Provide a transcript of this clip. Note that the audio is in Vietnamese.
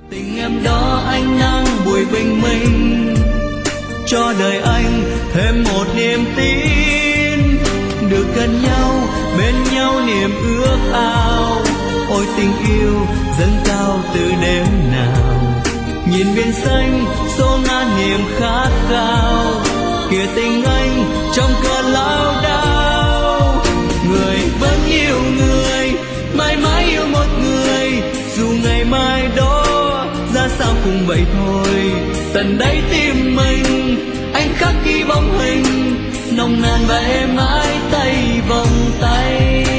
Tình em đó ánh nắng buổi bình minh, cho đời anh thêm một niềm tin, được gần nhau bên nhau niềm ước ao. Ôi tình yêu dâng cao từ đêm nào, nhìn biển xanh số ngàn niềm khát khao, kìa tình anh trong cơn lao đao. Người vẫn yêu người, mãi mãi yêu một người, dù ngày mai đó ra sao cũng vậy thôi. Tận đáy tim mình anh khắc ghi bóng hình nồng nàn và êm ái tay vòng tay.